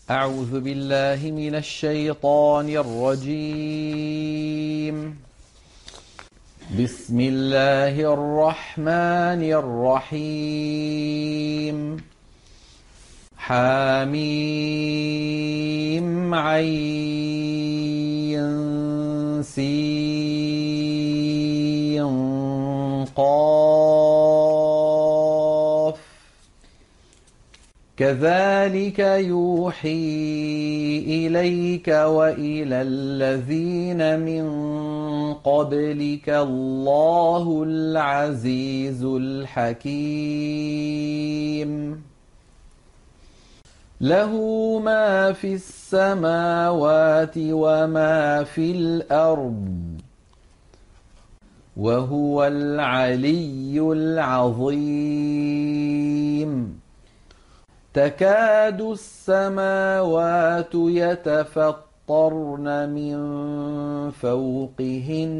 أعوذ بالله من الشيطان الرجيم. بسم الله الرحمن الرحيم. حميم عين سين قاف. كذلك يوحي إليك وإلى الذين من قبلك الله العزيز الحكيم. له ما في السماوات وما في الأرض وهو العلي العظيم. تكاد السماوات يتفطرن من فوقهن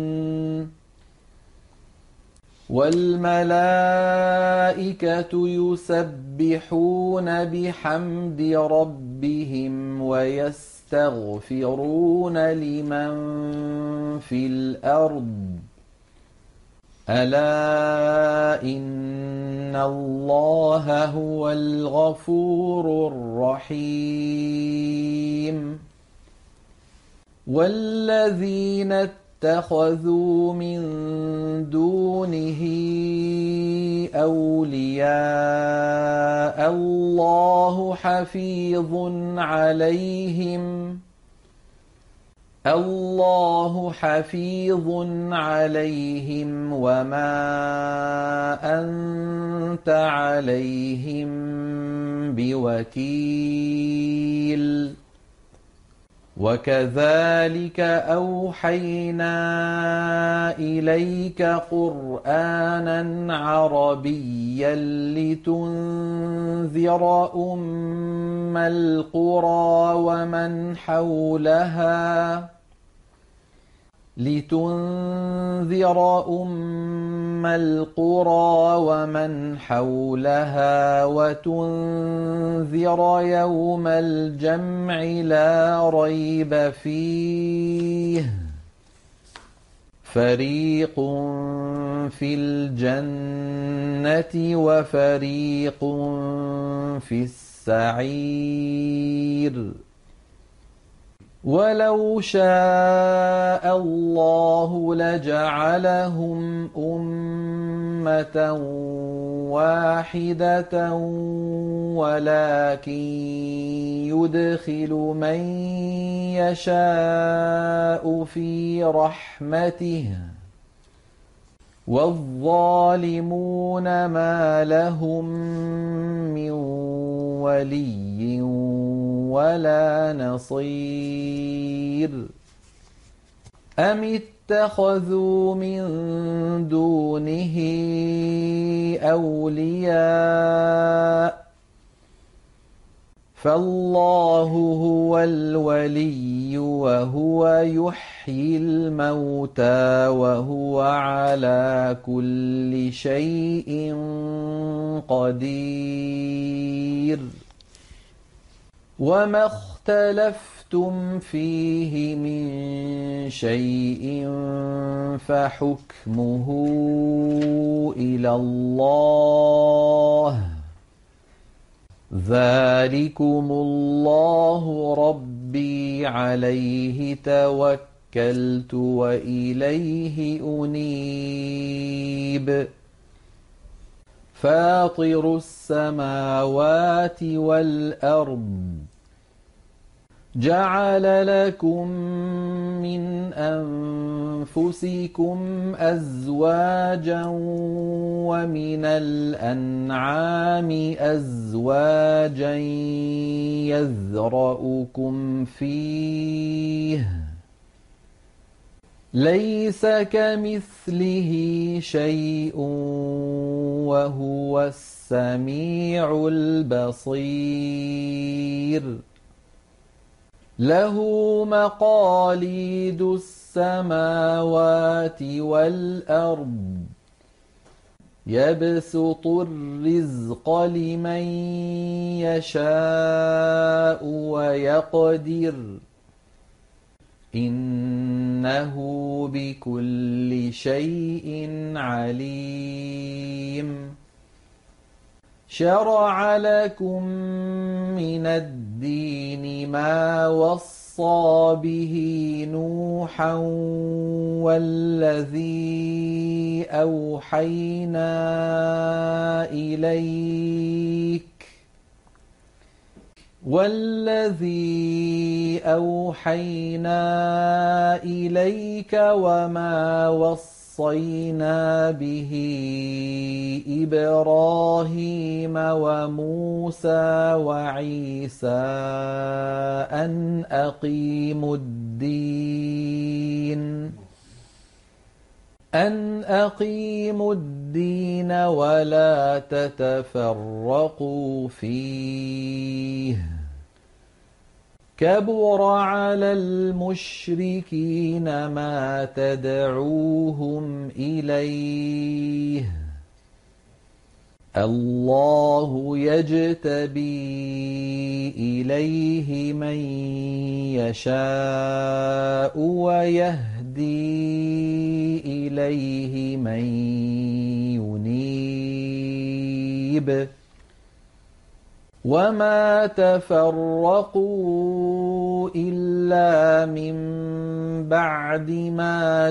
والملائكة يسبحون بحمد ربهم ويستغفرون لمن في الأرض ألا إن الله هو الغفور الرحيم. والذين اتخذوا من دونه أولياء الله حفيظ عليهم وما أنت عليهم بوكيل. وكذلك أوحينا إليك قرآنا عربيا لتنذر أم القرى ومن حولها وتنذر يوم الجمع لا ريب فيه. فريق في الجنة وفريق في السعير. ولو شاء الله لجعلهم أمة واحدة ولكن يدخل من يشاء في رحمته والظالمون ما لهم من ولي ولا نصير. أم اتخذوا من دونه أولياء فالله هو الولي وهو يحيي الموتى وهو على كل شيء قدير. وما اختلفتم فيه من شيء فحكمه إلى الله. ذلكم الله ربي عليه توكلت وإليه أنيب. فاطر السماوات والأرض جعل لكم من أنفسكم أزواجا ومن الأنعام أزواجا يذرأكم فيه ليس كمثله شيء وهو السميع البصير. له مقاليد السماوات والأرض يبسط الرزق لمن يشاء يقدر إنه بكل شيء عليم شرع لكم من الدين ما وصى به نوحا والذي أوحينا إليك وما وصينا به إبراهيم وموسى وعيسى أن أقيموا الدين ولا تتفرقوا فيه كبر على المشركين ما تدعوهم إليه الله يجتبي إليه من يشاء ويهدي إليه من ينيب وما تفرقوا إلا من بعد ما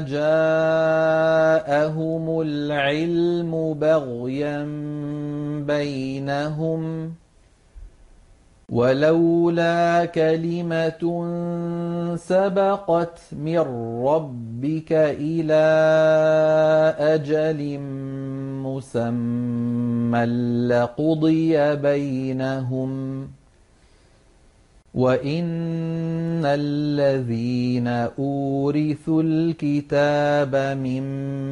جاءهم العلم بغيا بينهم ولولا كلمة سبقت من ربك إلى أجل مسمى لقضي بينهم وإن الذين أورثوا الكتاب من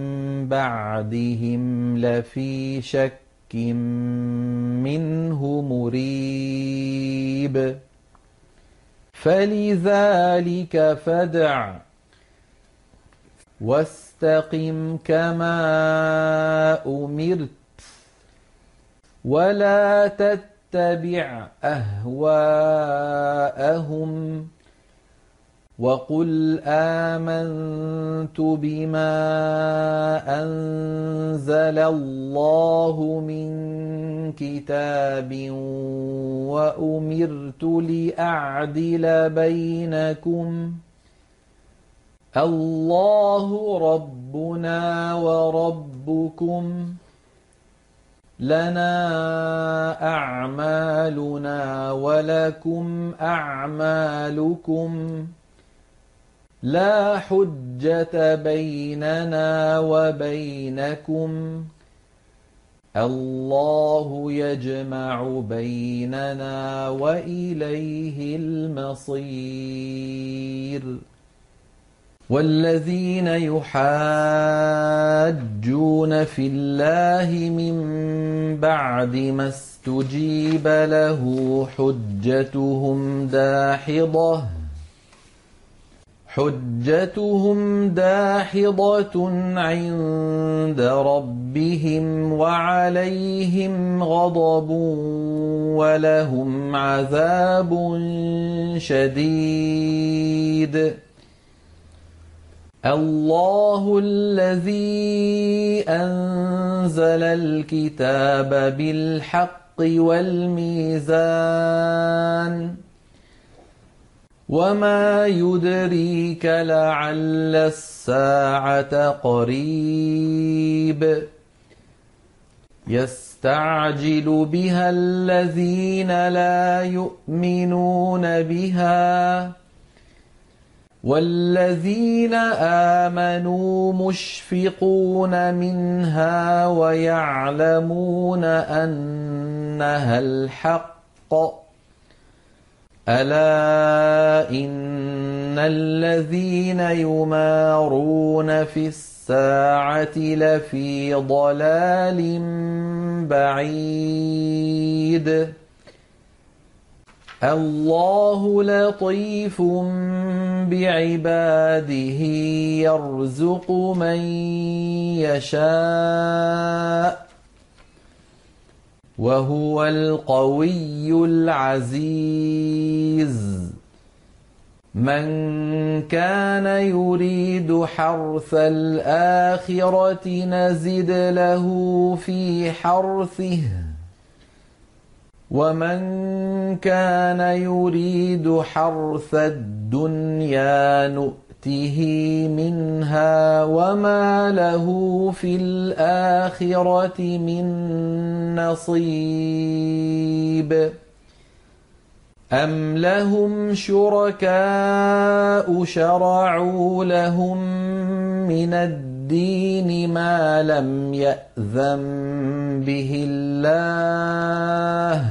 بعدهم لفي شك منه مريب فلذلك فادع واستقم كما أمرت ولا تتبع أهواءهم وقل آمنت بما أنزل الله من كتاب وأمرت لأعدل بينكم الله ربنا وربكم لنا أعمالنا ولكم أعمالكم لا حجة بيننا وبينكم الله يجمع بيننا وإليه المصير والذين يحاجون في الله من بعد ما استجيب له حجتهم داحضة عند ربهم وعليهم غضب ولهم عذاب شديد الله الذي أنزل الكتاب بالحق والميزان وما يدريك لعل الساعة قريب يستعجل بها الذين لا يؤمنون بها والذين آمنوا مشفقون منها ويعلمون أنها الحق ألا إن الذين يمارون في الساعة لفي ضلال بعيد الله لطيف بعباده يرزق من يشاء وهو القوي العزيز من كان يريد حرث الآخرة نزد له في حرثه ومن كان يريد حرث الدنيا نؤته منها وما له في الآخرة من نصيب أم لهم شركاء شرعوا لهم من الدين ما لم يأذن به الله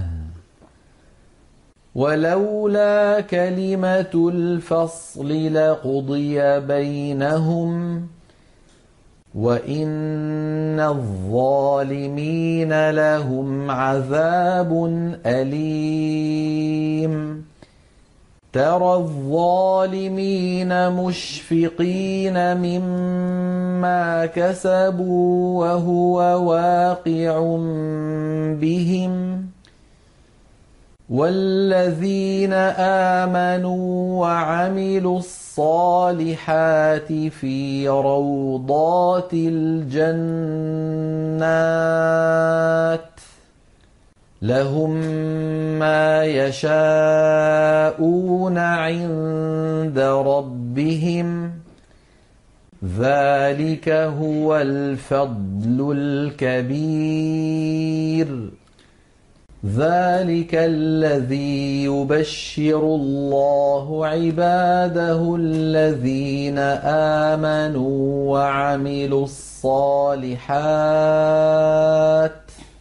ولولا كلمة الفصل لقضي بينهم وإن الظالمين لهم عذاب أليم ترى الظالمين مشفقين مما كسبوا وهو واقع بهم والذين آمنوا وعملوا الصالحات في روضات الجنات لهم ما يشاءون عند ربهم ذلك هو الفضل الكبير ذلك الذي يبشر الله عباده الذين آمنوا وعملوا الصالحات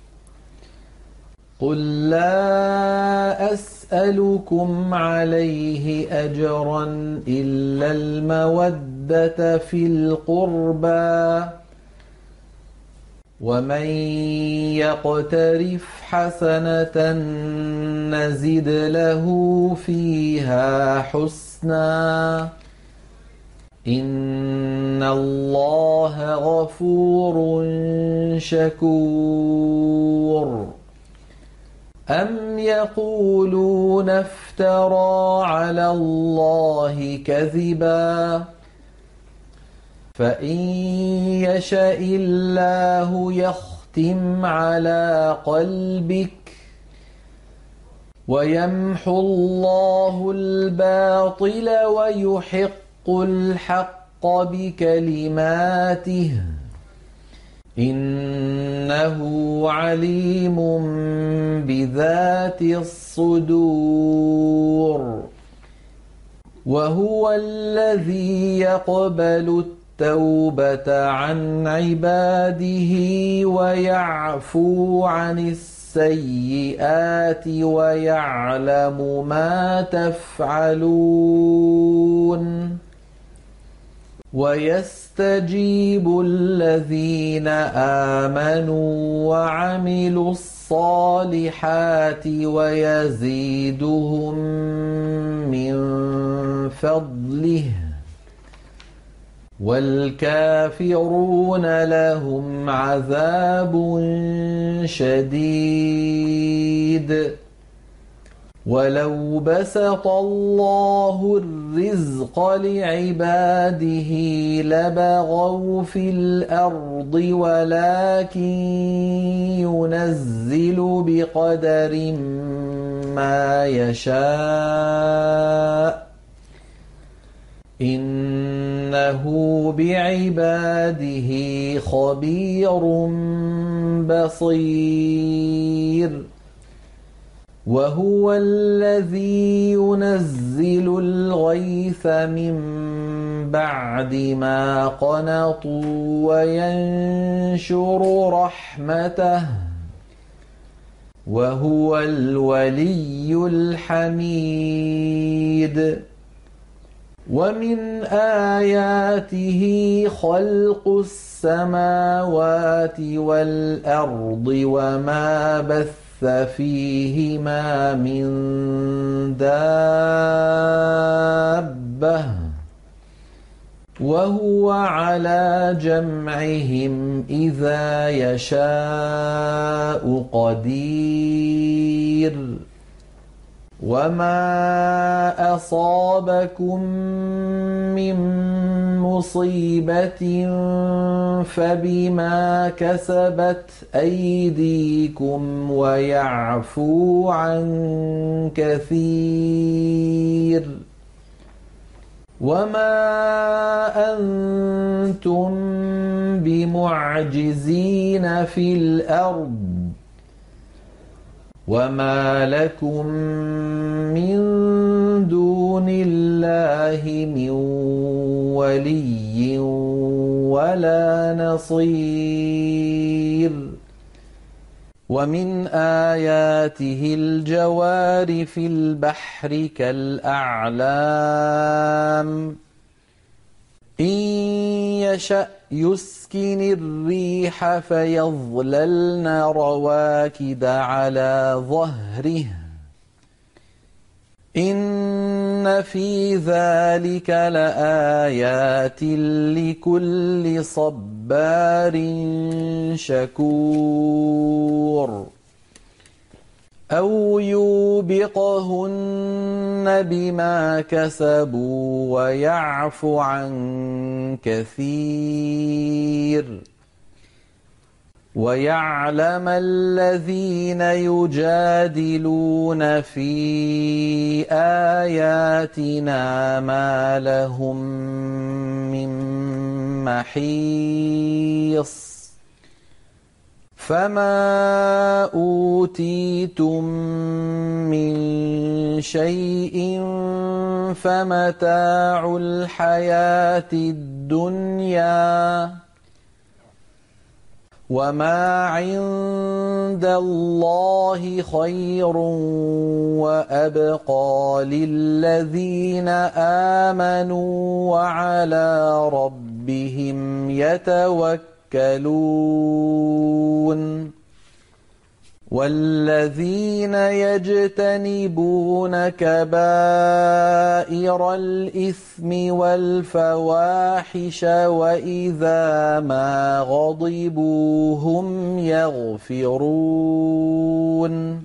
قل لا أسألكم عليه أجرا إلا المودة في القربى ومن يقترف حسنة نزد له فيها حسنا إن الله غفور شكور أم يقولون افترى على الله كذبا فإن يشاء الله يختم على قلبك ويمحو الله الباطل ويحق الحق بكلماته إنه عليم بذات الصدور وهو الذي يقبل التوبة عن عباده ويعفو عن السيئات ويعلم ما تفعلون ويستجيب الذين آمنوا وعملوا الصالحات ويزيدهم من فضله والكافرون لهم عذاب شديد ولو بسط الله الرزق لعباده لبغوا في الأرض ولكن ينزل بقدر ما يشاء إنه بعباده خبير بصير وهو الذي ينزل الغيث من بعد ما قنطوا وينشر رحمته وهو الولي الحميد ومن آياته خلق السماوات والأرض وما بث فيهما من دابة وهو على جمعهم إذا يشاء قدير وما أصابكم من مصيبة فبما كسبت أيديكم ويعفو عن كثير وما أنتم بمعجزين في الأرض وما لكم من دون الله من ولي ولا نصير ومن آياته الجوار في البحر كالأعلام إن يشأ يسكن الريح فيظللن رواكد على ظهره إن في ذلك لآيات لكل صبار شكور أو يوبقهن بما كسبوا ويعفو عن كثير ويعلم الذين يجادلون في آياتنا ما لهم من محيص فما أوتيتم من شيء فمتاع الحياة الدنيا وما عند الله خير وأبقى للذين آمنوا وعلى ربهم يتوكلون والذين يجتنبون كبائر الإثم والفواحش وإذا ما غضبوا هم يغفرون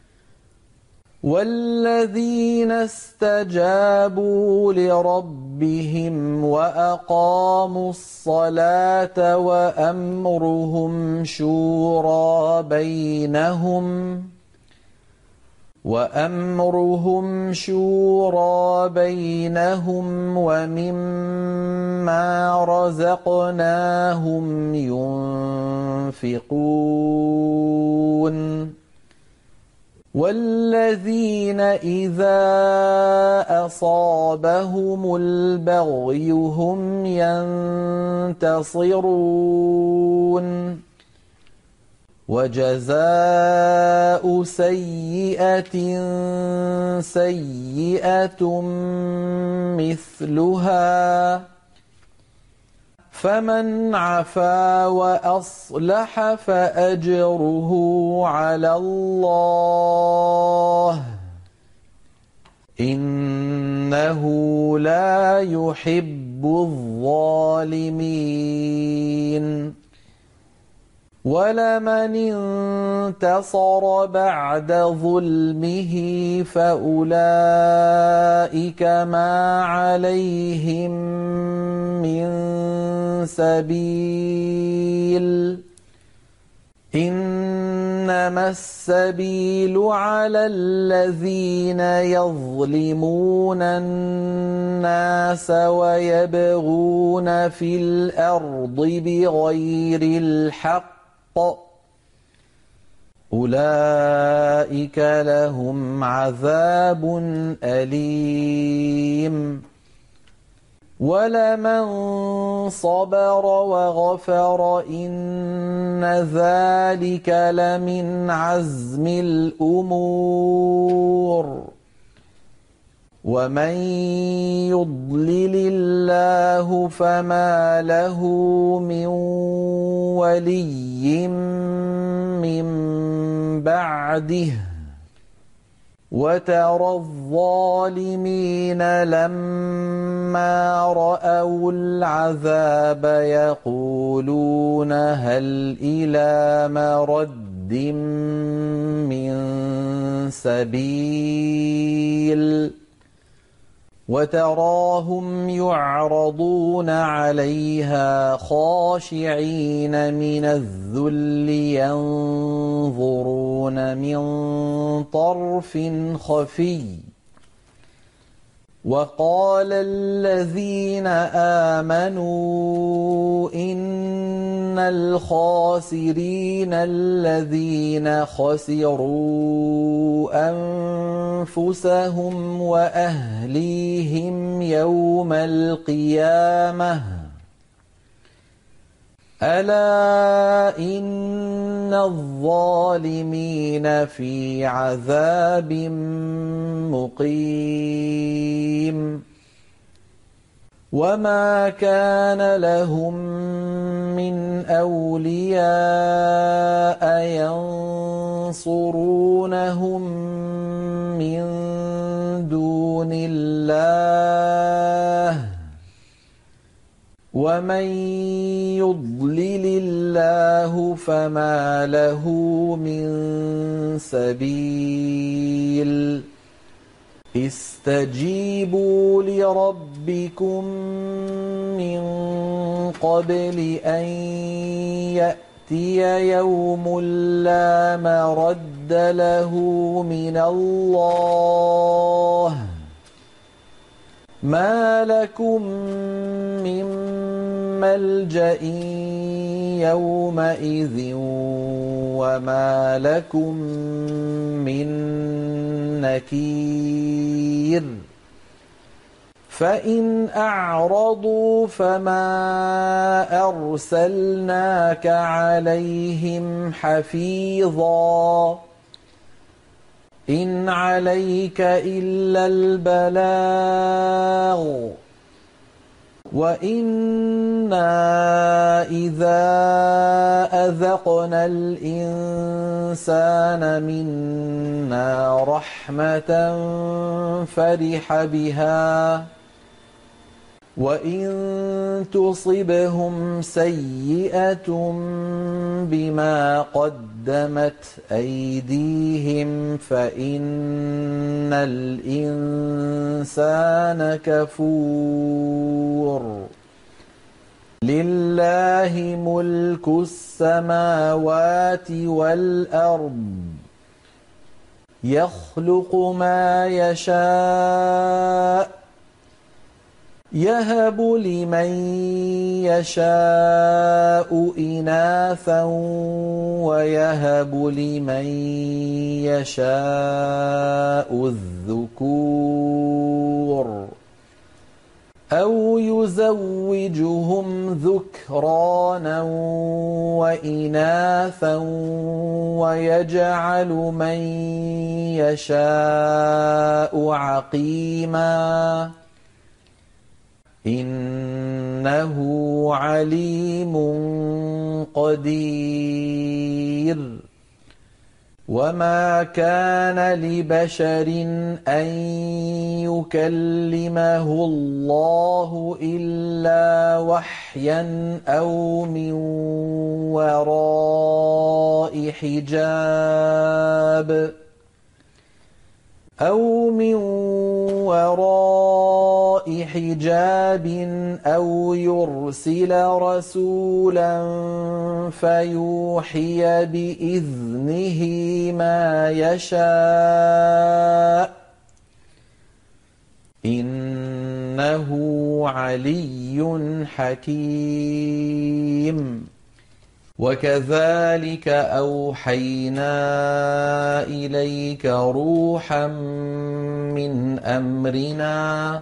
والذين استجابوا لربهم وأقاموا الصلاة وأمرهم شورى بينهم ومما رزقناهم ينفقون والذين إذا أصابهم البغي هم ينتصرون وجزاء سيئة سيئة مثلها فمن عفا وأصلح فأجره على الله إنه لا يحب الظالمين ولمن انتصر بعد ظلمه فأولئك ما عليهم من سبيل إنما السبيل على الذين يظلمون الناس ويبغون في الأرض بغير الحق أولئك لهم عذاب أليم ولمن صبر وغفر إن ذلك لمن عزم الأمور ومن يضلل الله فما له من ولي من بعده وترى الظالمين لما رأوا العذاب يقولون هل إلى مرد من سبيل وتراهم يعرضون عليها خاشعين من الذل ينظرون من طرف خفي وقال الذين آمنوا إن الخاسرين الذين خسروا أنفسهم وأهليهم يوم القيامة ألا إن الظالمين في عذاب مقيم وما كان لهم من أولياء ينصرونهم من دون الله ومن يضلل الله فما له من سبيل استجيبوا لربكم من قبل أن يأتي يوم لا مرد له من الله ما لكم من ملجأ يومئذ وما لكم من نكير فإن أعرضوا فما أرسلناك عليهم حفيظا إن عليك إلا البلاغ وإنا إذا أذقنا الإنسان منا رحمة فرح بها وإن تصبهم سيئة بما قدمت أيديهم فإن الإنسان كفور لله ملك السماوات والأرض يخلق ما يشاء يهب لمن يشاء إناثا ويهب لمن يشاء الذكور أو يزوجهم ذكرانا وإناثا ويجعل من يشاء عقيما إنه عليم قدير وما كان لبشر أن يكلمه الله إلا وحيا أو من وراء حجاب أو يرسل رسولا فيوحي بإذنه ما يشاء إنه علي حكيم وكذلك أوحينا إليك روحا من أمرنا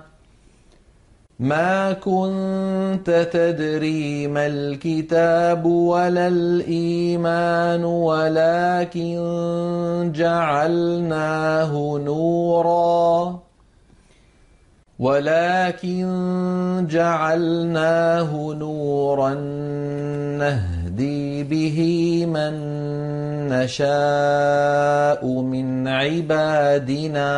ما كنت تدري ما الكتاب ولا الإيمان ولكن جعلناه نورا نهدي به من نشاء من عبادنا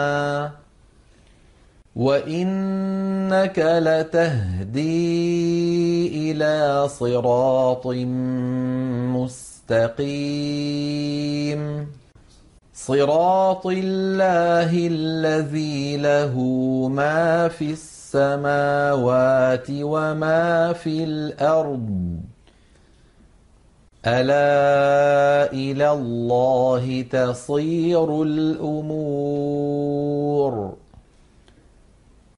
وإنك لتهدي إلى صراط مستقيم صراط الله الذي له ما في السماوات وما في الأرض ألا إلى الله تصير الأمور